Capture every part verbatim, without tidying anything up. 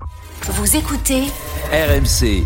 Vous écoutez R M C.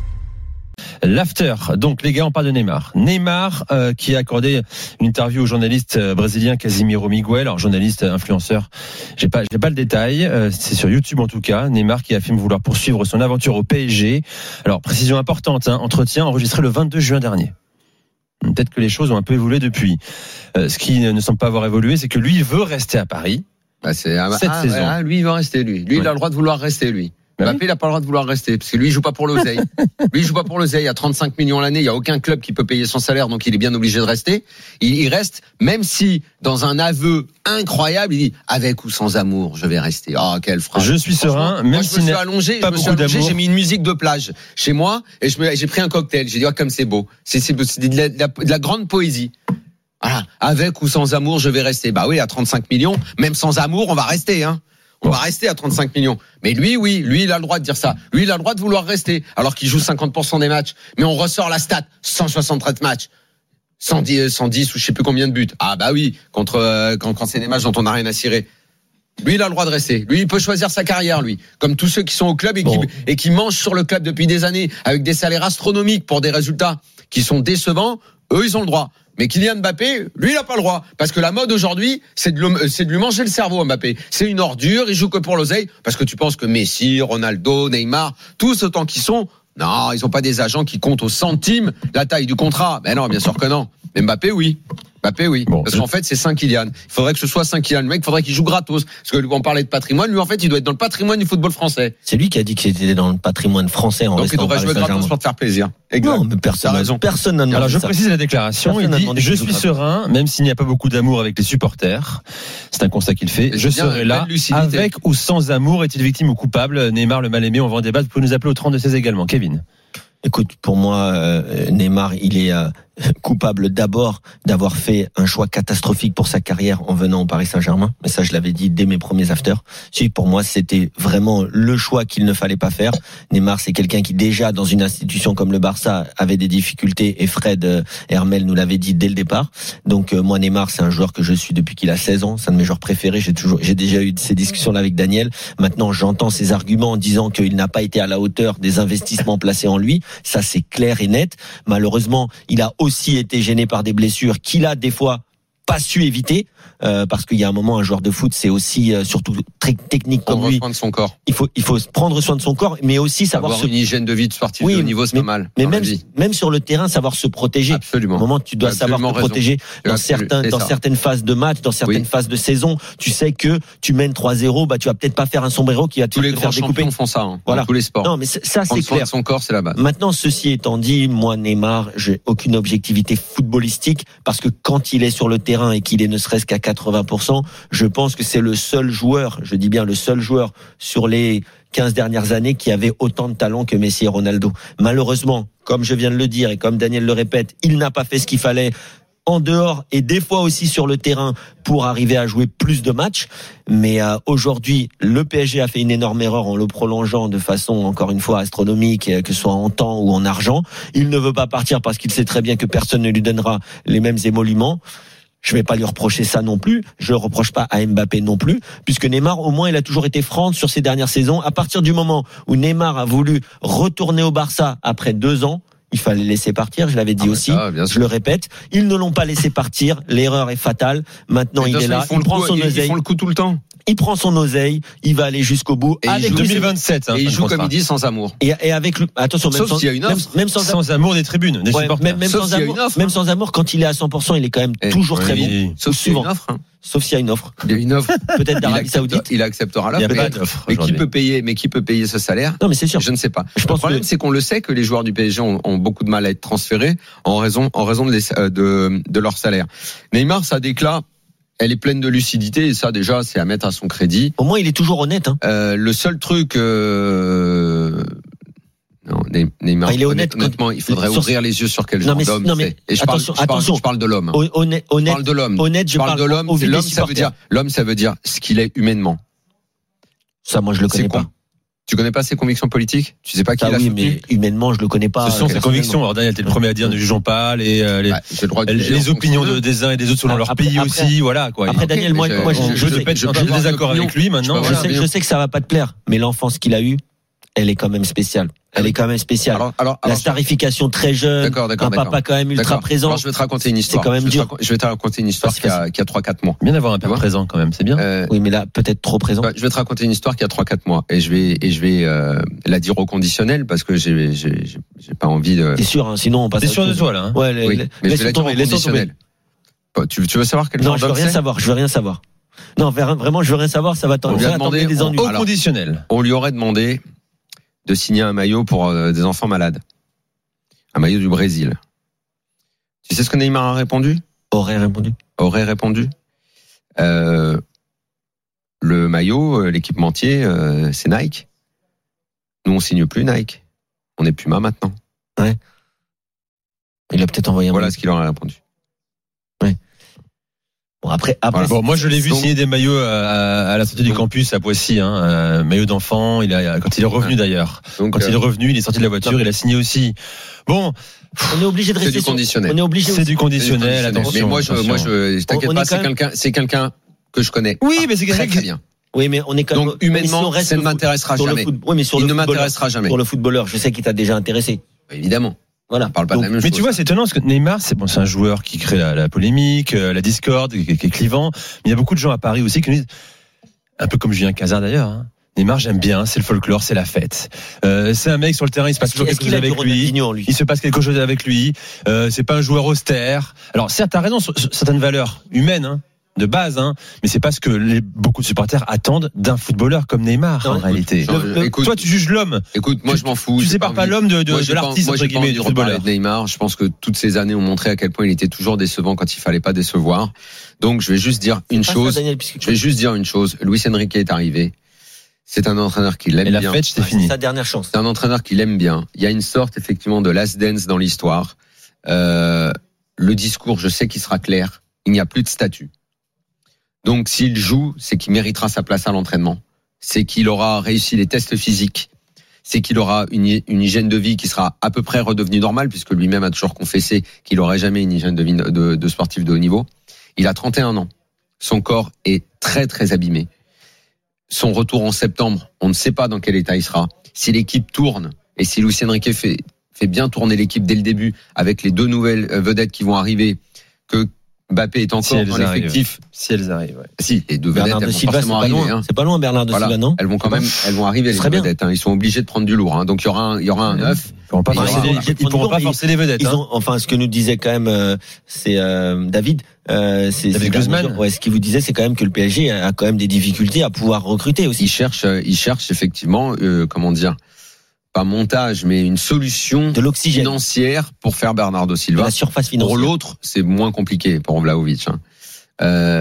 L'after, donc les gars, on parle de Neymar. Neymar euh, qui a accordé une interview au journaliste euh, brésilien Casimiro Miguel, alors journaliste, influenceur, j'ai pas, j'ai pas le détail, euh, c'est sur YouTube en tout cas. Neymar qui affirme vouloir poursuivre son aventure au P S G. Alors précision importante, hein, entretien enregistré le vingt-deux juin dernier. Peut-être que les choses ont un peu évolué depuis. Euh, ce qui ne semble pas avoir évolué, c'est que lui veut rester à Paris. Bah c'est ah, cette ah, saison. Ah, lui il va rester lui. Lui ouais. il a le droit de vouloir rester lui. Mbappé, il n'a pas le droit de vouloir rester, parce que lui, il joue pas pour l'oseille. Lui, il joue pas pour l'oseille. Il y a trente-cinq millions l'année. Il y a aucun club qui peut payer son salaire, donc il est bien obligé de rester. Il, il reste, même si, dans un aveu incroyable, il dit, avec ou sans amour, je vais rester. Ah, oh, quelle phrase. Je suis serein, même moi, si je me suis allongé, pas je me suis beaucoup allongé, d'amour. j'ai mis une musique de plage chez moi, et je me, j'ai pris un cocktail. J'ai dit, oh, comme c'est beau. C'est, c'est, c'est de, la, de, la, de la grande poésie. Voilà. Avec ou sans amour, je vais rester. Bah oui, à trente-cinq millions, même sans amour, on va rester, hein. On va rester à trente-cinq millions. Mais lui, oui, lui, il a le droit de dire ça. Lui, il a le droit de vouloir rester, alors qu'il joue cinquante pour cent des matchs. Mais on ressort la stat, cent soixante-treize matchs. cent dix, cent dix ou je sais plus combien de buts. Ah bah oui, contre euh, quand, quand c'est des matchs dont on n'a rien à cirer. Lui, il a le droit de rester. Lui, il peut choisir sa carrière, lui. Comme tous ceux qui sont au club et qui, bon. et qui mangent sur le club depuis des années, avec des salaires astronomiques pour des résultats qui sont décevants, eux, ils ont le droit. Mais Kylian Mbappé, lui, il n'a pas le droit. Parce que la mode aujourd'hui, c'est de, le, c'est de lui manger le cerveau, Mbappé. C'est une ordure, il joue que pour l'oseille. Parce que tu penses que Messi, Ronaldo, Neymar, tous autant qu'ils sont, non, ils n'ont pas des agents qui comptent au centime la taille du contrat. Mais non, bien sûr que non. Mais Mbappé, oui. Mbappé, oui. Bon, parce qu'en fait, c'est Saint Kylian. Il faudrait que ce soit Saint Kylian. Le mec, il faudrait qu'il joue gratos. Parce que on parlait de patrimoine. Lui, en fait, il doit être dans le patrimoine du football français. C'est lui qui a dit qu'il était dans le patrimoine français en Donc, il devrait jouer gratos pour te faire plaisir. Exact. Non, mais personne, raison. personne n'a demandé Alors, je ça. précise la déclaration. Personne il dit, je suis serein, même s'il n'y a pas beaucoup d'amour avec les supporters. C'est un constat qu'il fait. Je serai là, avec ou sans amour. Est-il victime ou coupable? Neymar, le mal-aimé, on va en débattre. Vous pouvez nous appeler au trente-deux seize également. Kevin. Écoute, pour moi, euh, Neymar, il est euh, coupable d'abord d'avoir fait un choix catastrophique pour sa carrière en venant au Paris Saint-Germain. Mais ça, je l'avais dit dès mes premiers afters. Si, pour moi, c'était vraiment le choix qu'il ne fallait pas faire. Neymar, c'est quelqu'un qui déjà, dans une institution comme le Barça, avait des difficultés. Et Fred euh, Hermel nous l'avait dit dès le départ. Donc, euh, moi, Neymar, c'est un joueur que je suis depuis qu'il a seize ans. C'est un de mes joueurs préférés. J'ai toujours, j'ai déjà eu ces discussions-là avec Daniel. Maintenant, j'entends ses arguments en disant qu'il n'a pas été à la hauteur des investissements placés en lui. Ça, c'est clair et net. Malheureusement, il a aussi été gêné par des blessures qu'il a des fois pas su éviter, euh, parce qu'il y a un moment, un joueur de foot, c'est aussi euh, surtout très technique comme prendre lui. Soin de son corps. Il faut, il faut prendre soin de son corps, mais aussi savoir avoir se... une hygiène de vie de sportif oui, de haut niveau, c'est mais, pas mal. Mais même, même sur le terrain, savoir se protéger. Absolument. Au moment, tu dois Absolument savoir te raison. protéger dans Absolument. certains, dans ça. certaines phases de match, dans certaines oui. phases de saison. Tu sais que tu mènes trois zéro, bah tu vas peut-être pas faire un sombrero qui va te, tous les te grands faire découper. champions font ça. Hein, voilà. Dans tous les sports. Non, mais ça, c'est prendre clair. Soin de son corps, c'est la base. Maintenant, ceci étant dit, moi, Neymar, j'ai aucune objectivité footballistique parce que quand il est sur le terrain et qu'il est ne serait-ce qu'à quatre-vingts pour cent, je pense que c'est le seul joueur, je dis bien le seul joueur sur les quinze dernières années qui avait autant de talent que Messi et Ronaldo. Malheureusement, comme je viens de le dire et comme Daniel le répète, il n'a pas fait ce qu'il fallait en dehors et des fois aussi sur le terrain pour arriver à jouer plus de matchs. Mais euh, aujourd'hui, le P S G a fait une énorme erreur en le prolongeant de façon, encore une fois, astronomique, que ce soit en temps ou en argent. Il ne veut pas partir parce qu'il sait très bien que personne ne lui donnera les mêmes émoluments. Je vais pas lui reprocher ça non plus. Je le reproche pas à Mbappé non plus, puisque Neymar, au moins, il a toujours été franc sur ces dernières saisons. À partir du moment où Neymar a voulu retourner au Barça après deux ans, il fallait laisser partir, je l'avais dit ah aussi, ça, je le répète. Ils ne l'ont pas laissé partir, l'erreur est fatale. Maintenant, il est là, il prend son oseille. Ils font le coup tout le temps. Il prend son oseille, il va aller jusqu'au bout. Et il joue deux mille vingt-sept. Hein, et il joue comme il dit, sans amour. Et, et avec le, attention, même Sauf sans, s'il y a une offre. Même, même sans, sans amour des tribunes, des ouais, supporters. Même, même, sans amour, offre, même hein. sans amour, quand il est à cent pour cent, il est quand même et toujours oui, très bon. Sauf s'il y a une offre. Hein. Sauf s'il y a une offre. Il y a une offre. Peut-être d'Arabie Saoudite. Il acceptera l'offre. Il n'y a pas d'offre. Mais qui peut payer, mais qui peut payer ce salaire? Non, mais c'est sûr. Je ne sais pas. Je le pense problème, que... c'est qu'on le sait que les joueurs du P S G ont, ont beaucoup de mal à être transférés en raison, en raison de, les, de, de leur salaire. Neymar, ça déclare. Elle est pleine de lucidité et ça déjà c'est à mettre à son crédit. Au moins il est toujours honnête. Hein. Euh, le seul truc, euh... non, Neymar. Enfin, il est honnête. Honnêtement, quand... il faudrait sur... ouvrir les yeux sur quel genre non, mais, d'homme non, mais... c'est. Et je attention, parle, je parle, attention. je parle de l'homme. Honnête, je parle de l'homme. Honnête, je, je parle, parle de l'homme. L'homme, ça veut dire, l'homme, ça veut dire ce qu'il est humainement. Ça, moi, je le connais pas. Tu connais pas ses convictions politiques? Tu sais pas qui Ah il a oui, soutenu? mais humainement, je le connais pas. Ce sont euh, ses convictions. Alors Daniel, t'es le premier à dire ne jugeons pas les euh, les, Ouais, j'ai le droit de les, juger en les fonction opinions d'eux. de, des uns et des autres selon leur Après- pays après- aussi. Voilà quoi. Après Il- Daniel, moi, mais moi, je- je, je, je je, sais, pète- je je peux suis en avoir désaccord une avec lui maintenant. je peux je avoir Voilà. sais, je sais que ça va pas te plaire, mais l'enfance qu'il a eue, elle est quand même spéciale. Elle est quand même spéciale. Alors, alors, La alors, starification très jeune, D'accord, d'accord, un papa d'accord. quand même ultra d'accord. présent. Alors, je vais te raconter une histoire. C'est quand même je vais te dur. raconter- Je vais te raconter une histoire Pas si qui a, facile. qui a trois quatre mois. Bien d'avoir un père vois présent quand même, c'est bien. Euh, Oui, mais là, peut-être trop présent. Ouais, je vais te raconter une histoire qui a trois quatre mois et je vais et je vais euh, la dire au conditionnel parce que j'ai j'ai j'ai j'ai pas envie de. T'es sûr, hein, sinon on passe. T'es à autre sûr de chose. toi là hein Ouais, Oui, laisse mais je vais la dire tomber, au laisse tomber. conditionnel. Bon, Tu tu veux savoir quel Non, genre je veux d'homme rien c'est? savoir. Je veux rien savoir. Non, vraiment, je veux rien savoir. Ça va t'en- On lui ça a va demandé- t'emmener des on- ennuis. Au alors- conditionnel. On lui aurait demandé de signer un maillot pour euh, des enfants malades, un maillot du Brésil. Tu sais ce que Neymar a répondu? Aurait répondu. Aurait répondu. Euh, le maillot, euh, l'équipementier, euh, c'est Nike. Nous, on signe plus Nike. On est Puma maintenant. Il a peut-être envoyé un. Voilà mail. ce qu'il aurait répondu. Bon, après, après. Voilà. Bon, moi je l'ai vu Donc- signer des maillots à, à la sortie du Donc- campus à Poissy, hein, un maillot d'enfant. Il a quand il est revenu d'ailleurs. Donc, Quand il est euh, revenu, il est sorti de la voiture, il a signé aussi. Bon, On est obligé de c'est rester du sur- conditionnel. On est obligé. c'est du conditionnel. Mais Attention. moi, je, attention. moi, je, t'inquiète On- on pas, est c'est quand même- quelqu'un, c'est quelqu'un que je connais. Oui, mais c'est très quelqu'un très qui- bien. Oui, mais on est quand même. Donc, mais si humainement, on reste ça ne le foot- m'intéressera sur le jamais. foot- Oui, mais sur Il le ne footballeur- m'intéressera jamais. Sur le footballeur, je sais qu'il t'a déjà intéressé. Évidemment. Voilà. On parle pas Donc, de la même Mais chose. tu vois, c'est étonnant parce que Neymar, c'est bon, c'est un joueur qui crée la, la polémique, euh, la discorde, qui, qui est clivant. Mais il y a beaucoup de gens à Paris aussi qui nous disent, un peu comme Julien Cazard d'ailleurs. Hein, Neymar, j'aime bien, c'est le folklore, c'est la fête. Euh, c'est un mec sur le terrain, il se passe Est-ce toujours qu'il- est-ce quelque qu'il chose a du avec lui. Ronaldinho en lui? Il se passe quelque chose avec lui. Euh, c'est pas un joueur austère. Alors certes, t'as raison sur, sur certaines valeurs humaines, hein, de base, hein, mais c'est pas ce que les, beaucoup de supporters attendent d'un footballeur comme Neymar Non, en écoute, réalité. Non, Le- le- écoute, Toi, tu juges l'homme. écoute, moi, tu- je m'en fous. Tu j'ai sépares pas envie- l'homme de, de, Moi, de j'ai pas- l'artiste moi, entre j'ai pas guillemets envie du de reparler footballeur. de Neymar. Je pense que toutes ces années ont montré à quel point il était toujours décevant quand il fallait pas décevoir. Donc, je vais juste dire une Pas ça, chose. Daniel, puisque- Je vais juste dire une chose. Luis Enrique est arrivé. C'est un entraîneur qui l'aime Et la bien. fête, c'est Ouais, fini. C'est sa dernière chance. C'est un entraîneur qui l'aime bien. Il y a une sorte effectivement de last dance dans l'histoire. Euh, le discours, je sais qu'il sera clair. Il n'y a plus de statut. Donc s'il joue, c'est qu'il méritera sa place à l'entraînement. C'est qu'il aura réussi les tests physiques. C'est qu'il aura une, hy- une hygiène de vie qui sera à peu près redevenue normale, puisque lui-même a toujours confessé qu'il n'aurait jamais une hygiène de vie de, de sportif de haut niveau. Il a trente et un ans. Son corps est très très abîmé. Son retour en septembre, on ne sait pas dans quel état il sera. Si l'équipe tourne et si Luis Enrique fait, fait bien tourner l'équipe dès le début avec les deux nouvelles euh, vedettes qui vont arriver, que Mbappé est encore Si elles dans arrivent. l'effectif. Si elles arrivent, ouais. Si, les deux vedettes, Bernard elles de vont Silva, c'est forcément pas arriver. loin. Hein. C'est pas loin, Bernard de Voilà. Silva, non? Elles vont quand même, elles vont arriver Ce les serait bien. vedettes. Hein. Ils sont obligés de prendre du lourd. Hein. Donc il y aura un, il y aura un neuf. Ils pourront pas Et il y forcer aura- les, ils ils pourront pas ils- forcer les vedettes. Ils hein. ont, enfin, ce que nous disait quand même, euh, c'est euh, David, euh, c'est David c'est Guzman. derniers jours. Ouais, ce qu'il vous disait, c'est quand même que le P S G a quand même des difficultés à pouvoir recruter Ils aussi. cherchent, euh, ils cherchent effectivement, euh, comment dire, pas montage, mais une solution De l'oxygène, financière pour faire Bernardo de Silva. la surface Pour financière. l'autre, c'est moins compliqué pour Vlahovic. Hein. Euh,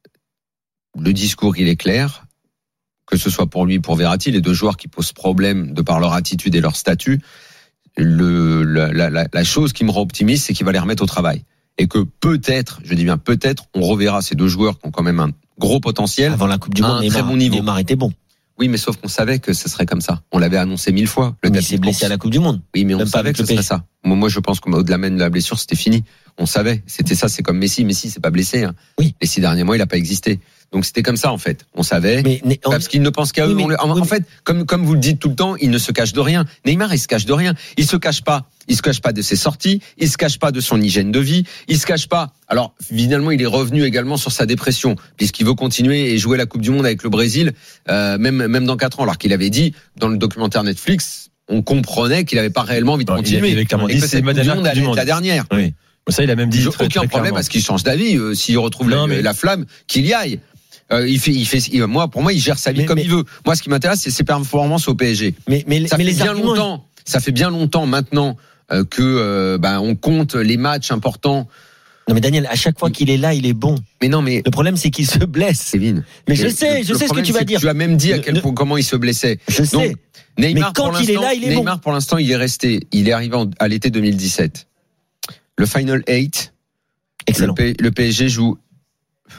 le discours, il est clair, que ce soit pour lui ou pour Verratti, les deux joueurs qui posent problème de par leur attitude et leur statut. Le, la, la, la, la chose qui me rend optimiste, c'est qu'il va les remettre au travail. Et que peut-être, je dis bien peut-être, on reverra ces deux joueurs qui ont quand même un gros potentiel. Avant la Coupe du à Monde, un Neymar, très bon niveau. Neymar était bon. Oui, mais sauf qu'on savait que ce serait comme ça. On l'avait annoncé mille fois. Le Mais tapis il s'est de blessé course. à la Coupe du Monde. Oui, mais on Même pas savait avec que ce le serait ça. Moi, moi, je pense qu'au-delà même de la blessure, c'était fini. On savait. C'était ça. C'est comme Messi. Messi, c'est pas blessé. Hein. Oui. Les six derniers mois, il a pas existé. Donc c'était comme ça en fait. On savait. Mais, mais on- Parce qu'ils ne pensent qu'à Oui, eux. mais- On le- en, oui, en mais- fait, comme comme vous le dites tout le temps, il ne se cache de rien. Neymar, il se cache de rien. Il se cache pas. Il se cache pas de ses sorties. Il se cache pas de son hygiène de vie. Il se cache pas. Alors finalement, il est revenu également sur sa dépression, puisqu'il veut continuer et jouer la Coupe du Monde avec le Brésil, euh, même même dans quatre ans. Alors qu'il avait dit dans le documentaire Netflix, on comprenait qu'il avait pas réellement envie de Non, il continuer. avait clairement Et dit, que c'est cette ma Coupe du dernière Monde Coupe du allait être Monde. la dernière. Oui. Ça, il a même dit. J'ai très, aucun très problème clairement. parce qu'il change d'avis. Euh, S'il retrouve Non, la, mais- la flamme, qu'il y aille. Euh, il fait, il fait. il- moi, pour moi, il gère sa vie Mais- comme mais- il veut. Moi, ce qui m'intéresse, c'est ses performances au P S G. mais, mais, Ça mais fait les bien arguments, longtemps. Ça fait bien longtemps maintenant euh, que euh, ben, on compte les matchs importants. Non mais Daniel, à chaque fois qu'il est là, il est bon. Mais non, mais Le problème, c'est qu'il se blesse. Kevin. Mais je le- sais, le- je le sais ce que problème, tu vas c'est dire. Tu as même dit à Le- quel le- point comment il se blessait. Je sais. Donc, Neymar, Mais quand pour il est l'instant- là, il est Neymar, bon. pour l'instant, il est resté. Il est arrivé en- à l'été deux mille dix-sept. Le Final eight. Excellent. Le, P- le P S G joue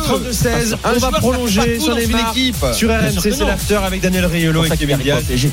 trente-deux seize. Un On va joueur, ça fait prolonger pas tout sur dans une Neymar. équipe. Sur R M C, c'est l'after avec Daniel Riolo et Kevin Diaz.